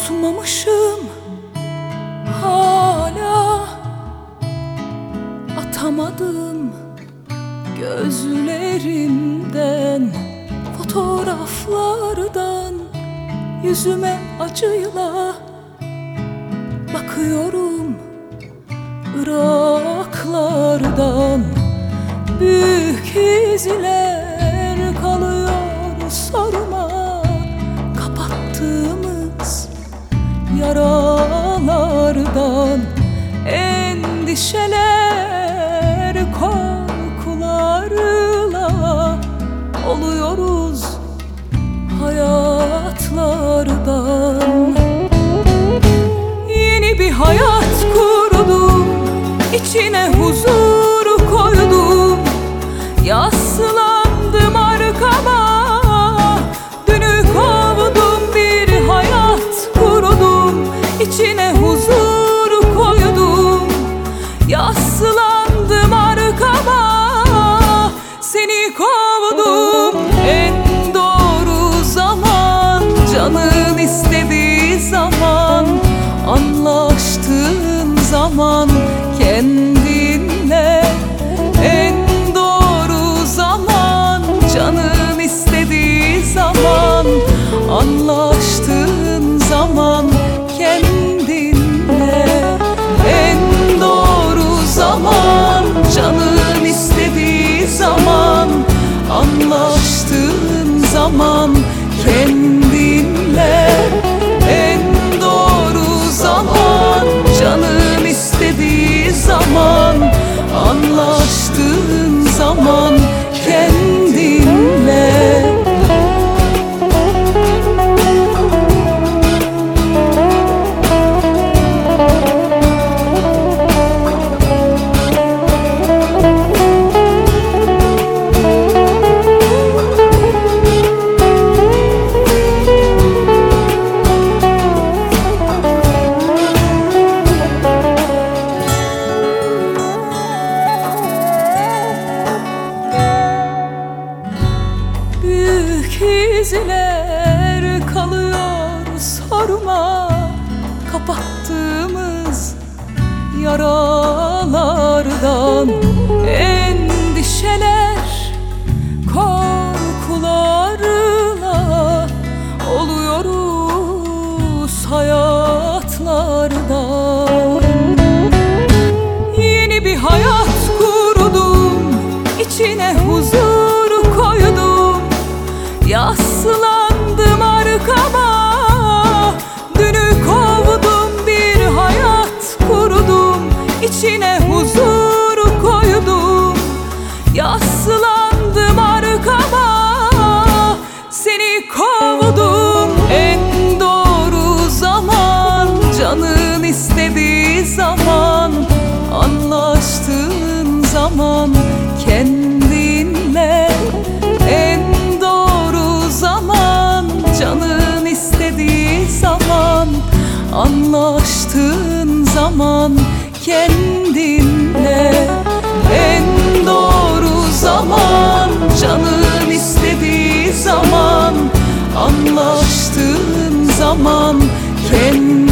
Unutmamışım hala, atamadım gözlerimden, fotoğraflardan yüzüme acıyla bakıyorum. Iraklardan büyük izler kalıyor sorma, kapattığımız yaralardan. Endişeler, korkularla oluyoruz hayatlardan. Yeni bir hayat kurdum, içine huzur koydum. Yaslandım arkama, dünü kovdum. Bir hayat kurdum, içine huzur koydum. Yaslandım arkama, seni kovdum. En doğru zaman, canın istediği zaman, anlaştığın zaman kendinle. En doğru zaman, canın istediği zaman, anlaştığın zaman kendinle. En doğru zaman, canın istediği zaman, anlaştığın zaman kendinle. En doğru zaman, canın istediği zaman, anlaştığın zaman kendinle. İzler kalıyor sorma, kapattığımız yaralardan. Endişeler, korkularla oluyoruz hayatlardan. Yeni bir hayat kurdum, içine huzur koydum. Yaslandım arkama, dünü kovdum. Bir hayat kurdum, içine huzur koydum. Yaslandım arkama, seni kovdum. En doğru zaman, canın istediği zaman, anlaştığın zaman kendinle. En doğru zaman, canın istediği zaman, anlaştığın zaman kendinle. En doğru zaman, canın istediği zaman, anlaştığın zaman kendinle.